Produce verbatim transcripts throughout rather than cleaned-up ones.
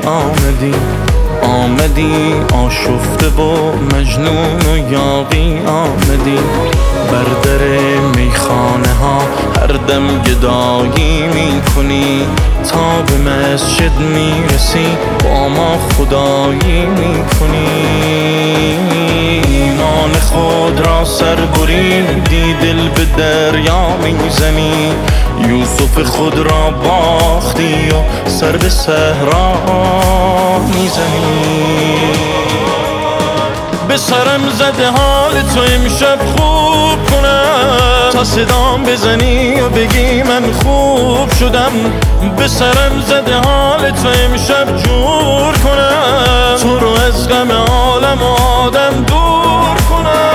آمدی آمدی آشفته و مجنون و یاغی آمدی بر در میخانه ها هر دم گدایی میکنی تا به مسجد میرسی با ما خدایی میکنی ایمان خود را سر بریدی دل به دریا میزنی یوسف خود را باختی و سر به صحرا میزنی به سرم زده حال تو امشب خوب کنم تا صدام بزنی و بگی من خوب شدم به سرم زده حال تو امشب جور کنم تو رو از غم عالم و آدم دور کنم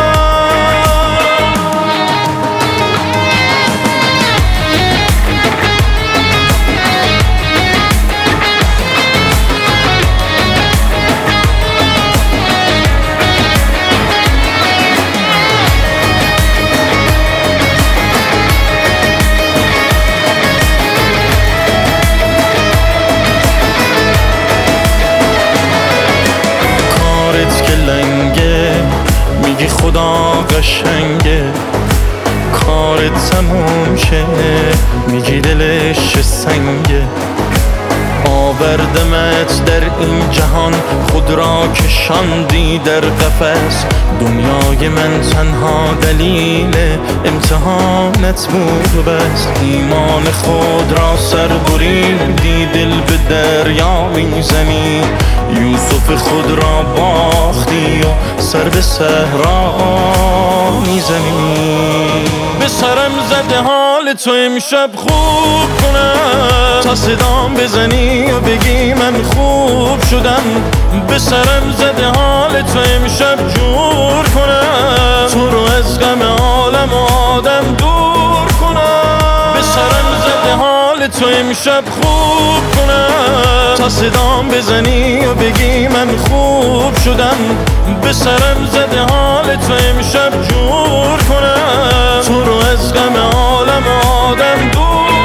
میگی خدا قشنگه کارت تموم شه میگی دلش چه سنگه آوردمت در این جهان خود را کشاندی در قفس دنیای من تنها دلیل امتحانت بود و بس ایمان خود را سر بریدی دل به دریا میزنی یوسف خود را باختی و سر به صحرا میزنی به سرم زده حال تو امشب خوب کنم تا صدام بزنی و بگی من خوب شدم به سرم زده حال تو امشب جور کنم تو رو از غم عالم و آدم دور کنم به سرم زده حال تو امشب خوب کنم تا صدام بزنی و بگی من خوب شدم به سرم زده حال تو امشب جور کنم تو رو از غم عالم و آدم دور